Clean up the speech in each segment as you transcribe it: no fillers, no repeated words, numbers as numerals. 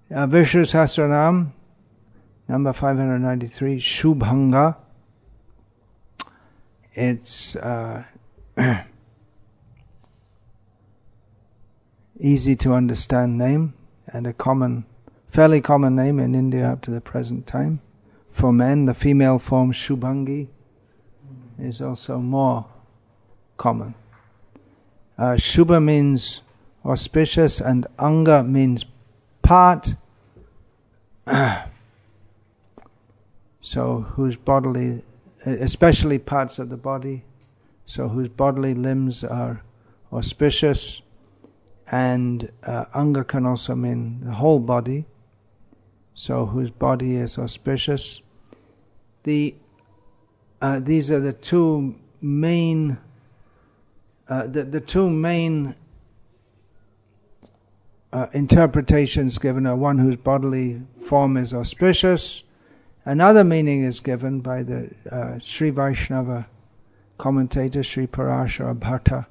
Vishnu Sahasranam, number 593, Shubhanga. It's easy to understand name and a fairly common name in India up to the present time. For men, the female form Shubhangi is also more common. Shubha means auspicious and Anga means part. So whose bodily, especially parts of the body, so whose bodily limbs are auspicious, and Anga can also mean the whole body, so whose body is auspicious. These are the two main interpretations given are one whose bodily form is auspicious. Another meaning is given by the Sri Vaishnava commentator Sri Parashara Bhatta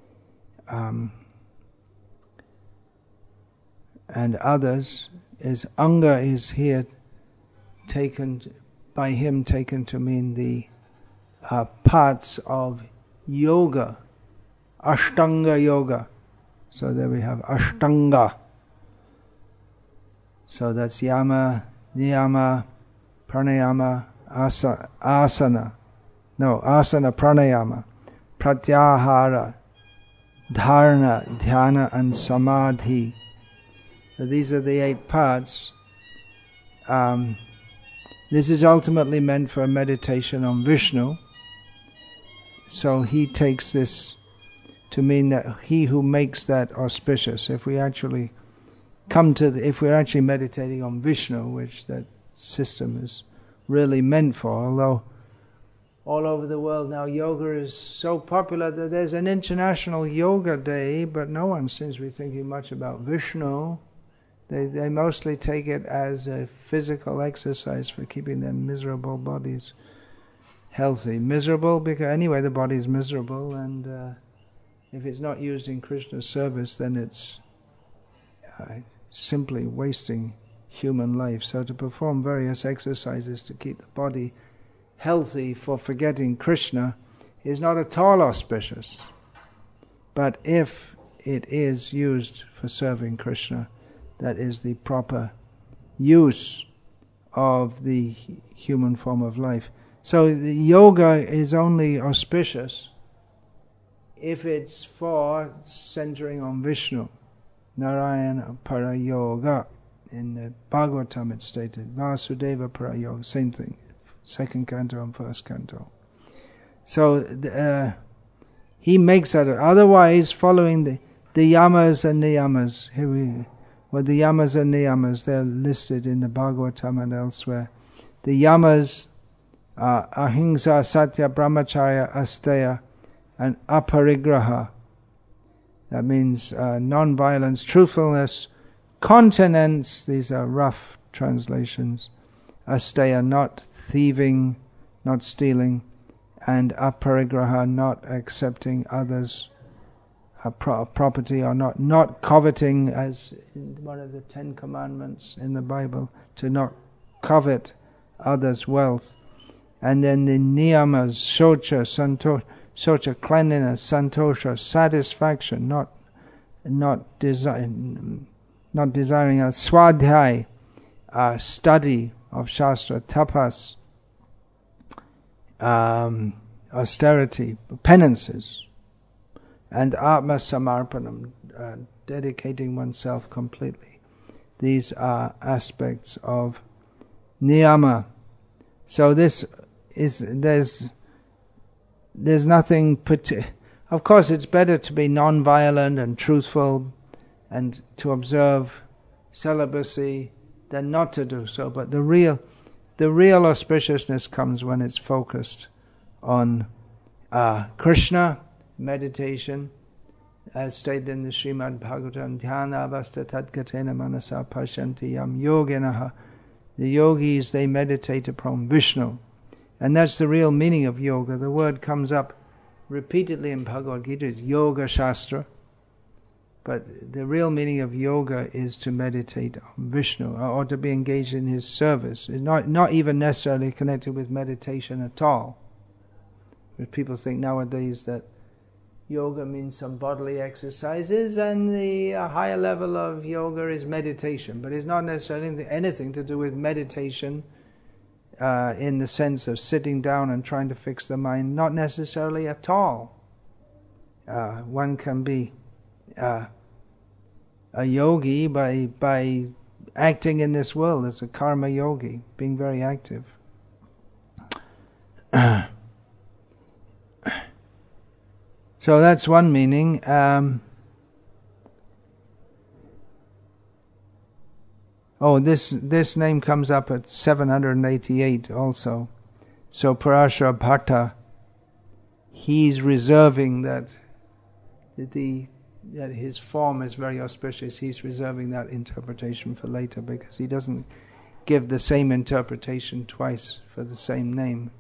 and others, is Anga is here taken to mean the parts of yoga, Ashtanga yoga. So there we have Ashtanga. So that's Yama, Niyama, Pranayama, Asana, Pranayama, Pratyahara, Dharana, Dhyana and Samadhi. So these are the 8 parts. This is ultimately meant for a meditation on Vishnu. So he takes this to mean that he who makes that auspicious. If we actually if we're actually meditating on Vishnu, which that system is really meant for, although all over the world now yoga is so popular that there's an international yoga day, but no one seems to be thinking much about Vishnu. They mostly take it as a physical exercise for keeping their miserable bodies healthy. Miserable because anyway the body is miserable, and if it's not used in Krishna's service, then it's simply wasting human life. So to perform various exercises to keep the body healthy for forgetting Krishna is not at all auspicious. But if it is used for serving Krishna, that is the proper use of the human form of life. So the yoga is only auspicious if it's for centering on Vishnu. Narayana Para Yoga. In the Bhagavatam it's stated, Vasudeva Para Yoga, same thing, 2nd canto and 1st canto. So he makes that. Otherwise, following the yamas and niyamas, the yamas and niyamas, they're listed in the Bhagavatam and elsewhere. The yamas are ahimsa, satya, brahmacharya, asteya, and aparigraha. That means non-violence, truthfulness, continence, these are rough translations, asteya, not thieving, not stealing, and aparigraha, not accepting others' property, or not coveting, as in one of the 10 commandments in the Bible, to not covet others' wealth. And then the niyamas, socha, socha, cleanliness, santosha, satisfaction, not desiring a swadhyay, study of shastra, tapas, austerity, penances, and atma samarpanam, dedicating oneself completely. These are aspects of niyama. So this is there's nothing of course it's better to be non-violent and truthful and to observe celibacy than not to do so, but the real auspiciousness comes when it's focused on Krishna, meditation, as stated in the Srimad Bhagavatam, Dhyana avasta tadgatena manasa pashanti yam yoginaha. The yogis, they meditate upon Vishnu. And that's the real meaning of yoga. The word comes up repeatedly in Bhagavad Gita. It's Yoga Shastra. But the real meaning of yoga is to meditate on Vishnu, or to be engaged in his service. It's not even necessarily connected with meditation at all. But people think nowadays that yoga means some bodily exercises, and the higher level of yoga is meditation. But it's not necessarily anything to do with meditation in the sense of sitting down and trying to fix the mind. Not necessarily at all. One can be a yogi by acting in this world as a karma yogi, being very active. So that's one meaning. This name comes up at 788 also. So Parashara Bhatta, he's reserving that his form is very auspicious. He's reserving that interpretation for later, because he doesn't give the same interpretation twice for the same name.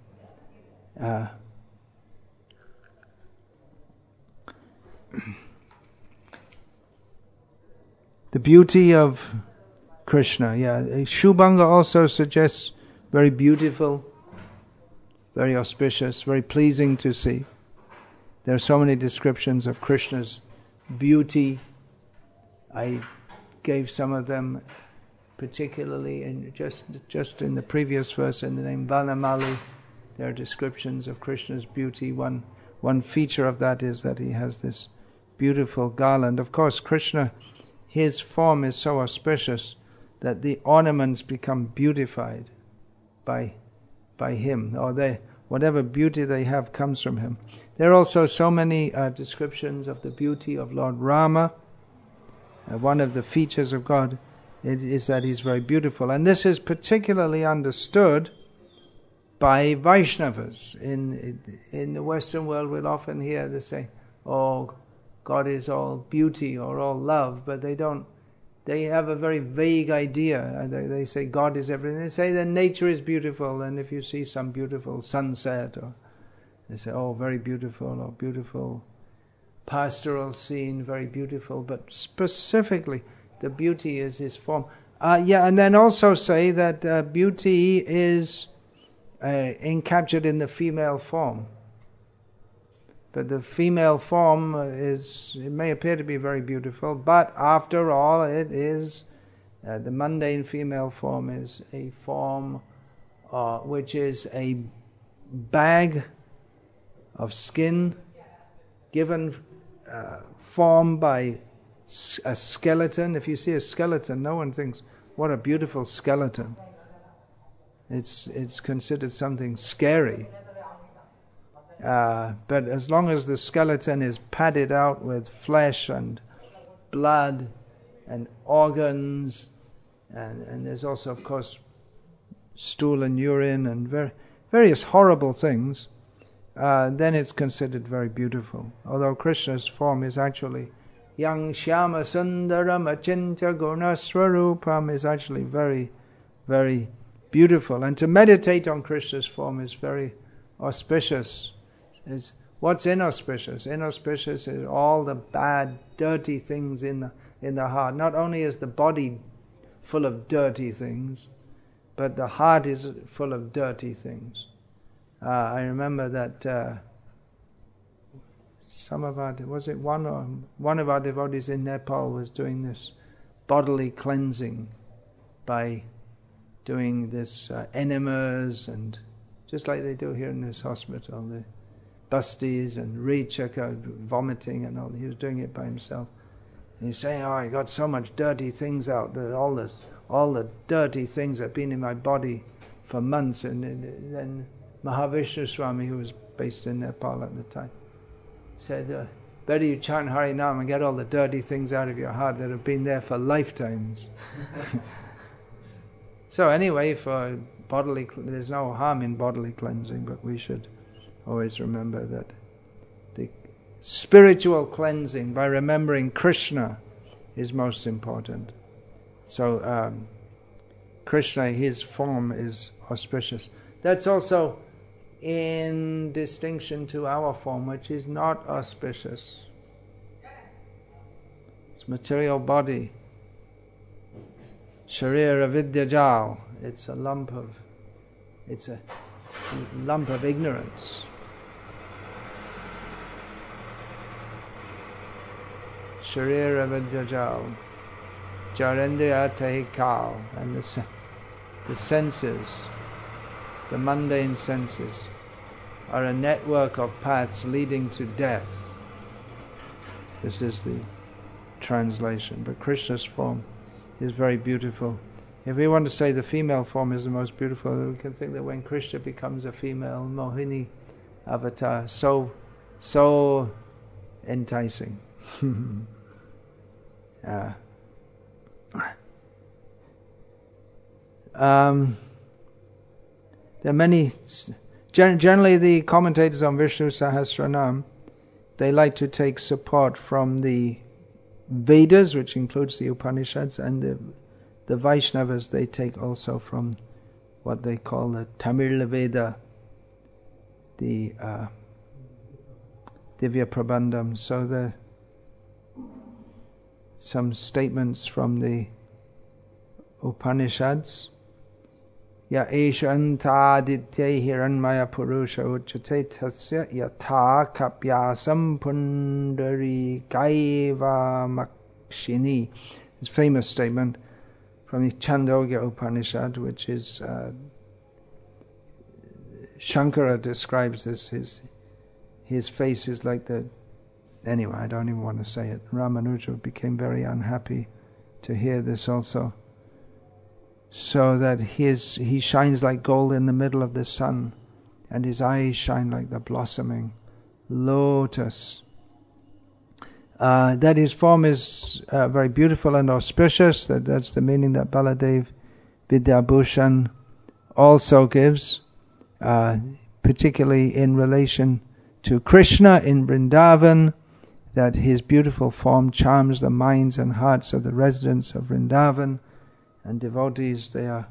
The beauty of Krishna, Shubhanga also suggests very beautiful, very auspicious, very pleasing to see. There are so many descriptions of Krishna's beauty. I gave some of them particularly in just in the previous verse in the name Vanamali. There are descriptions of Krishna's beauty. One feature of that is that he has this beautiful garland. Of course, Krishna, his form is so auspicious that the ornaments become beautified by him, or whatever beauty they have comes from him. There are also so many descriptions of the beauty of Lord Rama. One of the features of God is that he's very beautiful, and this is particularly understood by Vaishnavas. In the Western world, we'll often hear they say, "Oh, God is all beauty or all love," but they have a very vague idea. They say God is everything. They say that nature is beautiful, and if you see some beautiful sunset, or they say, "Oh, very beautiful," or beautiful pastoral scene, very beautiful. But specifically, the beauty is his form. And then also say that beauty is encaptured in the female form. But the female form it may appear to be very beautiful, but after all, it is, the mundane female form is a form which is a bag of skin given form by a skeleton. If you see a skeleton, no one thinks, what a beautiful skeleton. It's considered something scary. But as long as the skeleton is padded out with flesh and blood and organs, and there's also, of course, stool and urine and various horrible things, then it's considered very beautiful. Although Krishna's form is actually Yang Shyama Sundaram Achintya Guna Swarupam, is actually very, very beautiful. And to meditate on Krishna's form is very auspicious. What's inauspicious? Inauspicious is all the bad, dirty things in the heart. Not only is the body full of dirty things, but the heart is full of dirty things. I remember that one of our devotees in Nepal was doing this bodily cleansing by doing this enemas, and just like they do here in this hospital, the busties and rechaka, vomiting and all. He was doing it by himself. And he's saying, "Oh, I got so much dirty things out. All the dirty things have been in my body for months." And then Mahavishnu Swami, who was based in Nepal at the time, said, "Better you chant Harinam and get all the dirty things out of your heart that have been there for lifetimes." So anyway, for there's no harm in bodily cleansing, but we should always remember that the spiritual cleansing by remembering Krishna is most important. So Krishna, his form is auspicious. That's also in distinction to our form, which is not auspicious. material body. Sharira vidyajal. It's a lump of ignorance. Sharira vidyajal. Jarendriya tehikal. And the senses, the mundane senses, are a network of paths leading to death. This is the translation. But Krishna's form is very beautiful. If we want to say the female form is the most beautiful, we can think that when Krishna becomes a female Mohini avatar, so enticing. There are many. Generally, the commentators on Vishnu Sahasranam, they like to take support from the Vedas, which includes the Upanishads, and the Vaishnavas, they take also from what they call the Tamil Veda, the Divya Prabandham. So there some statements from the Upanishads. Ya eshantaditya hiranmaya purusha uchate tasya yatha kapyasam pundari kaiva makshini. This famous statement from the Chandogya Upanishad, which is Shankara describes this. His face is like the. Anyway, I don't even want to say it. Ramanuja became very unhappy to hear this also. So that he shines like gold in the middle of the sun, and his eyes shine like the blossoming lotus. That his form is very beautiful and auspicious. That's the meaning that Baladev Vidyabhushan also gives, particularly in relation to Krishna in Vrindavan, that his beautiful form charms the minds and hearts of the residents of Vrindavan. And devotees, they are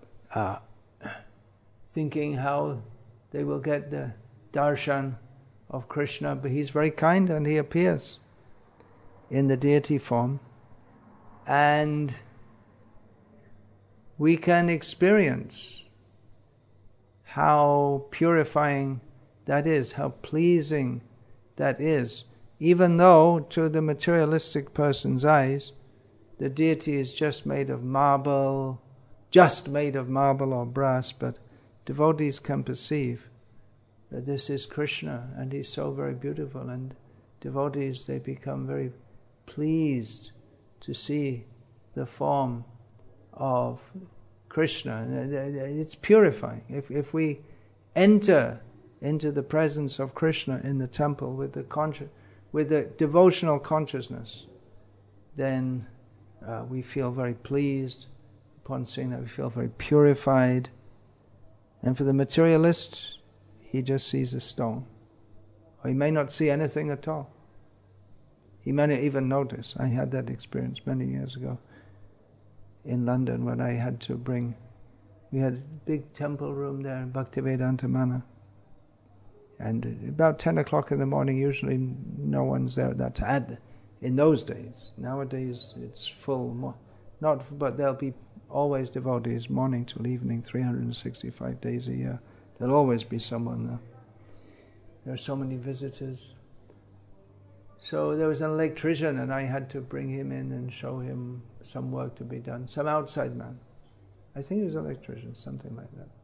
thinking how they will get the darshan of Krishna, but he's very kind and he appears in the deity form. And we can experience how purifying that is, how pleasing that is, even though to the materialistic person's eyes, the deity is just made of marble or brass, but devotees can perceive that this is Krishna and he's so very beautiful, and devotees, they become very pleased to see the form of Krishna. It's purifying. If we enter into the presence of Krishna in the temple with the devotional consciousness, then we feel very pleased. Upon seeing that, we feel very purified. And for the materialist, he just sees a stone. Or he may not see anything at all. He may not even notice. I had that experience many years ago in London when I had to we had a big temple room there in Bhaktivedanta Manor. And about 10 o'clock in the morning, usually no one's there at that time. In those days. Nowadays it's full. But there'll be always devotees, morning till evening, 365 days a year. There'll always be someone there. There are so many visitors. So there was an electrician, and I had to bring him in and show him some work to be done. Some outside man. I think he was an electrician, something like that.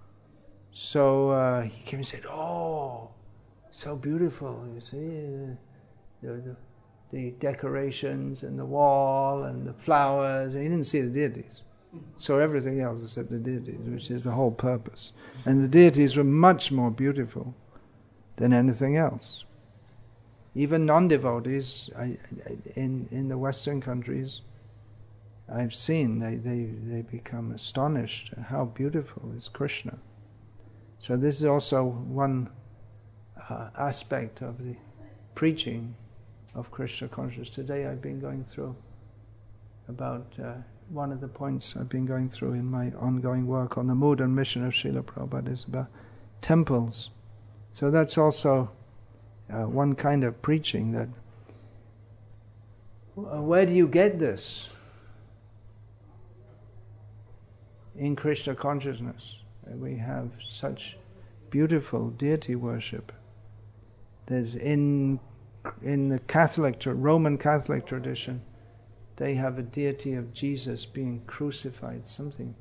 So he came and said, "Oh, so beautiful, you see, the decorations and the wall and the flowers." And he didn't see the deities. Saw everything else except the deities, which is the whole purpose. And the deities were much more beautiful than anything else. Even non-devotees in the Western countries, I've seen, they become astonished at how beautiful is Krishna. So this is also one aspect of the preaching of Krishna consciousness. Today I've been going through about one of the points I've been going through in my ongoing work on the mood and mission of Srila Prabhupada is about temples. So that's also one kind of preaching, that Where do you get this? In Krishna consciousness. We have such beautiful deity worship. There's in the Roman Catholic tradition, they have a deity of Jesus being crucified, something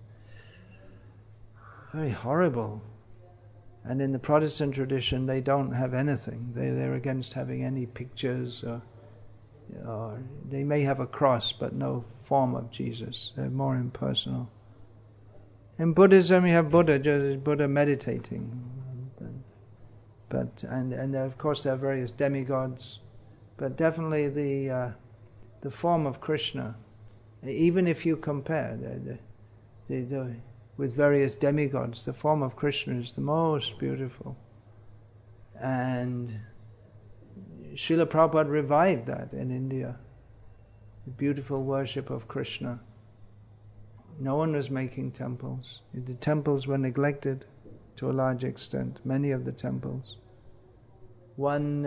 very horrible. And in the Protestant tradition, they don't have anything. They're against having any pictures, or they may have a cross, but no form of Jesus. They're more impersonal. In Buddhism, you have Buddha meditating, and of course there are various demigods, but definitely the form of Krishna, even if you compare with various demigods, the form of Krishna is the most beautiful. And Srila Prabhupada revived that in India, the beautiful worship of Krishna. No one was making temples. The temples were neglected to a large extent, many of the temples. One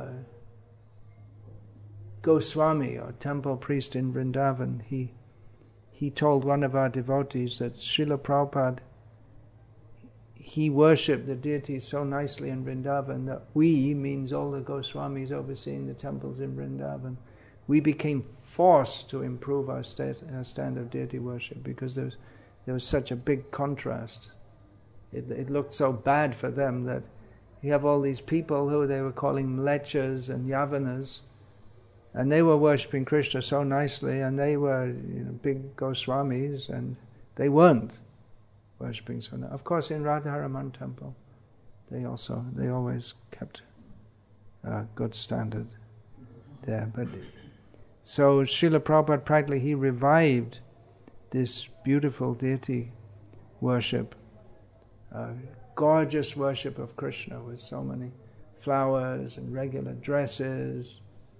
Goswami, or temple priest in Vrindavan, he told one of our devotees that Srila Prabhupada, he worshipped the deities so nicely in Vrindavan that we, means all the Goswamis overseeing the temples in Vrindavan, we became forced to improve our stand of deity worship, because there was such a big contrast. It looked so bad for them that you have all these people who they were calling mlechas and yavanas, and they were worshipping Krishna so nicely, and they were big Goswamis, and they weren't worshipping so nicely. Of course, in Radharaman temple, they always kept a good standard there. But so Srila Prabhupada practically, he revived this beautiful deity worship, gorgeous worship of Krishna with so many flowers and regular dresses.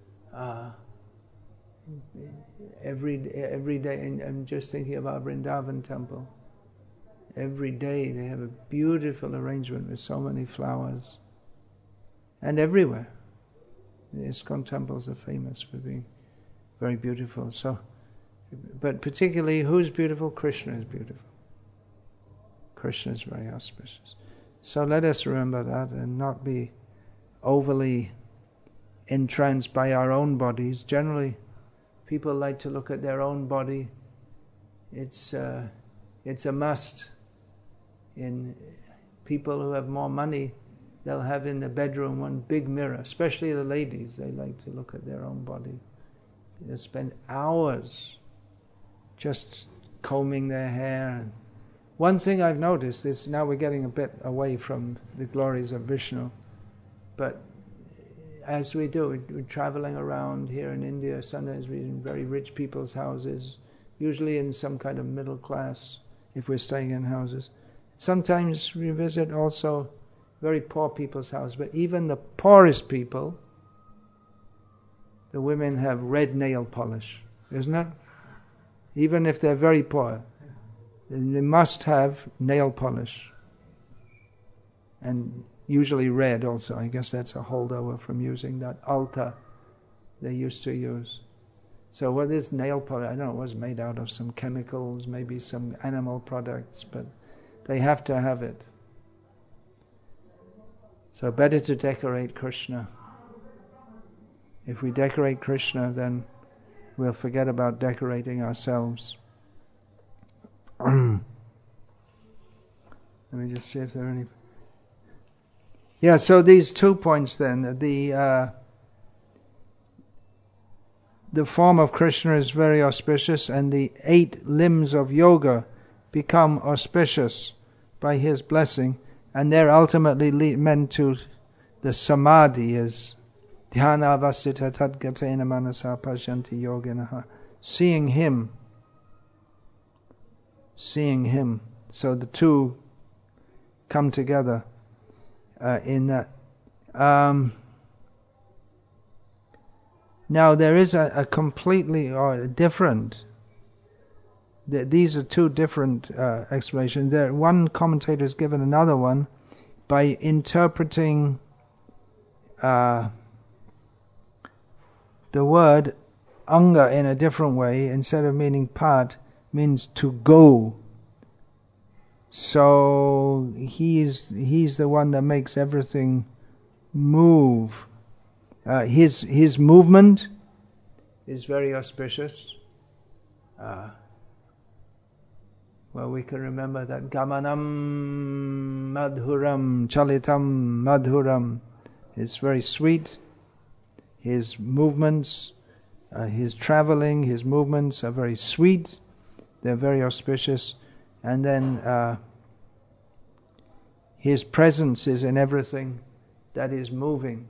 Every day, and I'm just thinking about Vrindavan temple. Every day they have a beautiful arrangement with so many flowers, and everywhere. The ISKCON temples are famous for being very beautiful. So, but particularly, who's beautiful? Krishna is beautiful. Krishna is very auspicious. So let us remember that and not be overly entranced by our own bodies. Generally, people like to look at their own body. It's a must. In people who have more money, they'll have in the bedroom one big mirror. Especially the ladies, they like to look at their own body. They spend hours just combing their hair. One thing I've noticed is, now we're getting a bit away from the glories of Vishnu, but as we do, we're traveling around here in India. Sometimes we're in very rich people's houses, usually in some kind of middle class, if we're staying in houses. Sometimes we visit also very poor people's houses, but even the poorest people, the women have red nail polish, isn't it? Even if they're very poor, they must have nail polish. And usually red also. I guess that's a holdover from using that altar they used to use. So what is nail polish? I don't know, it was made out of some chemicals, maybe some animal products, but they have to have it. So better to decorate Krishna. If we decorate Krishna, then we'll forget about decorating ourselves. Let me just see if there are any... Yeah, so these 2 points then. The form of Krishna is very auspicious, and the 8 limbs of yoga become auspicious by his blessing, and they're ultimately meant to the samadhi, as dhyana avastita tadgatena manasa pashyanti yoginaha, seeing him. So the two come together in that. Now there is a completely different. These are two different explanations. One commentator has given another one by interpreting the word anga in a different way, instead of meaning part, means to go. So he's the one that makes everything move. His movement is very auspicious. Well, we can remember that gamanam madhuram chalitam madhuram. It's very sweet. His movements, his traveling, his movements are very sweet. They're very auspicious. And then his presence is in everything that is moving.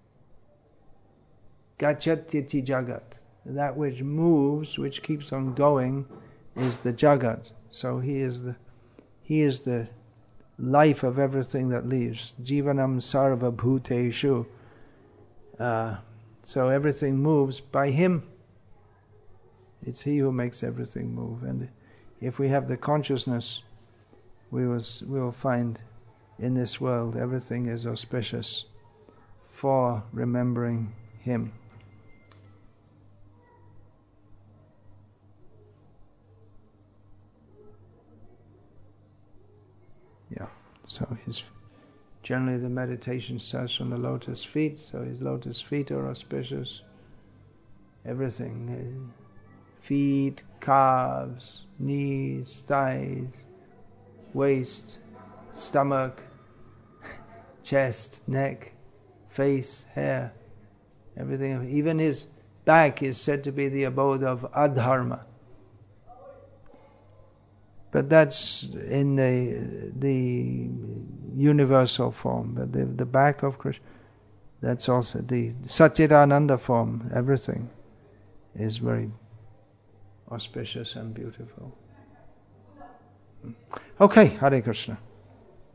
Gachatyati jagat. That which moves, which keeps on going, is the jagat. So he is the life of everything that lives. Jivanam sarva bhuteshu. So everything moves by him. It's he who makes everything move. And if we have the consciousness, we will find in this world everything is auspicious for remembering him. Yeah. So generally the meditation starts from the lotus feet, so his lotus feet are auspicious. Everything, feet, calves, knees, thighs, waist, stomach, chest, neck, face, hair, everything. Even his back is said to be the abode of adharma. But that's in the universal form. But the back of Krishna, that's also the Satchidananda form. Everything is very auspicious and beautiful. Okay, Hare Krishna.